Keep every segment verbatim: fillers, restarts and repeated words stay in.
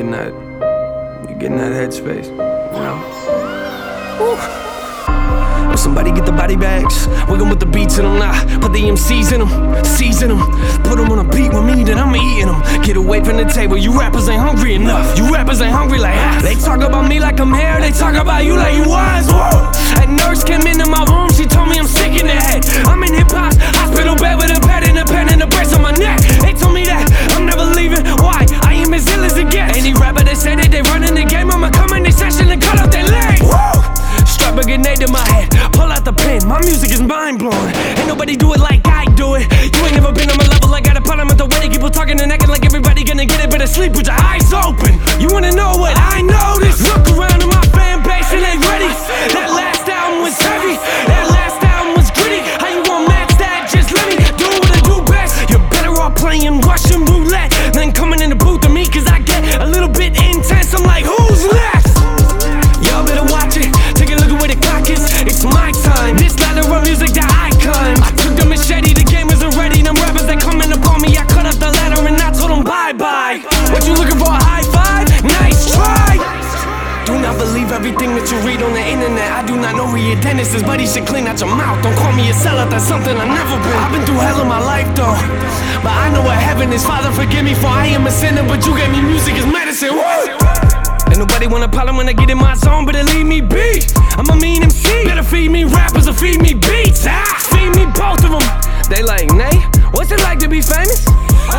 in that, you get in that headspace, you know? Woo. Will somebody get the body bags? Wiggle with the beats in them, nah. Put the M Cs in them, season them. Put them on a beat with me, then I'm eating them. Get away from the table, you rappers ain't hungry enough. You rappers ain't hungry like us. They talk about me like I'm here, they talk about you like you was. Whoa. A nurse came into my room, she told me I'm sick in the head. I'm in hip-hop's hospital bed with a pad and a pen and a brace on my neck. They told me that I'm never leaving, why? I am as ill as it gets. Any rapper that say that they running the game, I'ma come in this session and cut off their legs. Woo. Strap a grenade to my head, pull out the pen, my music is mind-blowing. Ain't nobody do it like I do it. You ain't never been on my level, I got a problem with the way they keep on talking and acting like everybody gonna get it. Better sleep with your eyes open. You wanna know what I noticed? Look around at my fan base and they ready. That last album was heavy, that last album was gritty. How you gonna match that? Just let me do what I do best. You're better off playing Russian roulette than coming in the booth to me, cause I get a little bit intense. I'm like, who's next? Y'all better watch it, take a look at where the clock is. It's my time, this ladder of music that I climb. I took the machete, the game isn't ready. Them rappers that coming up on me, I cut up the ladder and I told them bye-bye. What you looking for, a high five? Nice try. Do not believe everything that you read on the internet. I do not know who your dentist is, but he should clean out your mouth. Don't call me a sellout, that's something I've never been. I've been through hell in my life though, but I know what heaven is. Father forgive me for I am a sinner, but you gave me music as medicine. Woo! Ain't nobody want a problem when I get in my zone, better leave me be. I'm a mean M C, better feed me rappers or feed me beats. Ah, feed me both of them. They like, Nay, what's it like to be famous?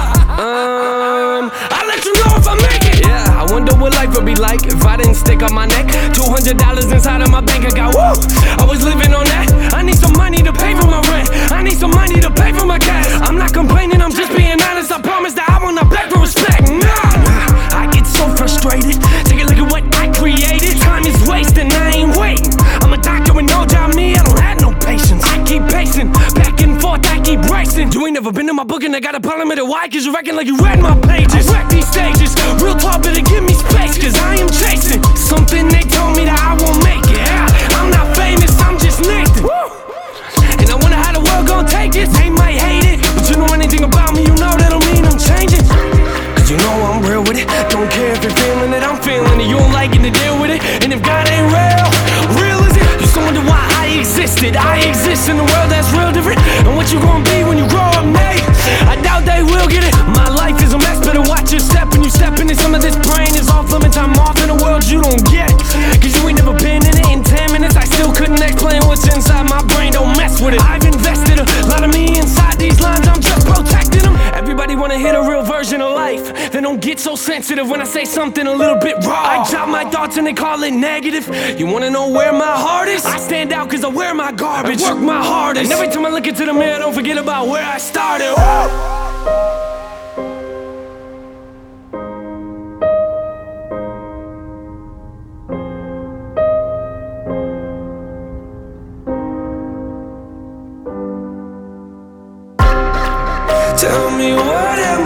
Um, I'll let you know if I make it. Yeah, I wonder what life would be like if I didn't stick up my neck. Two hundred dollars inside of my bank account, woo! I was living on that. I need some money to pay for my rent. I need some money to pay for my gas. I'm not complaining, I'm just being honest. I promise that I will not beg for respect. Nah, I get so frustrated. Take a look at what I created. Time is wasting, I ain't waiting. I'm a doctor with no job, me, I don't have no patience. I keep pacing, back and forth, I keep racing. You ain't never been in my book and I got a problem with it. Why? Cause you reckon like you read my pages. I wreck these stages, real talk, better give me space. Cause I am chasing something they told me that I won't make it. Yeah, I'm not famous, I'm just Nathan. Woo! And I wonder how the world gon' take this. They might hate it, but you know anything about me, you know that don't mean I'm changing. Cause you know I'm real with it. Don't care if you're feeling it, I'm feeling it. You don't like it to deal with it. And if God ain't real, real is it? You still wonder why I existed. I exist in a world that's real different. And what you gonna be when you grow up, Nate? I doubt they will get it. My life is a mess, better watch your step. When you step into some of this brain is off limits. I'm off in a world you don't get. Cause you ain't never been in it in ten minutes. I still couldn't explain what's inside my brain, don't mess with it. I've invested a lot of me inside these lines, I'm just protecting them. Everybody wanna hear the real version of life. They don't get so sensitive when I say something a little bit raw. I drop my thoughts and they call it negative. You wanna know where my heart is? I stand out cause I wear my garbage, I work my hardest. And every time I look into the mirror, don't forget about where I started. Woo! Tell me what else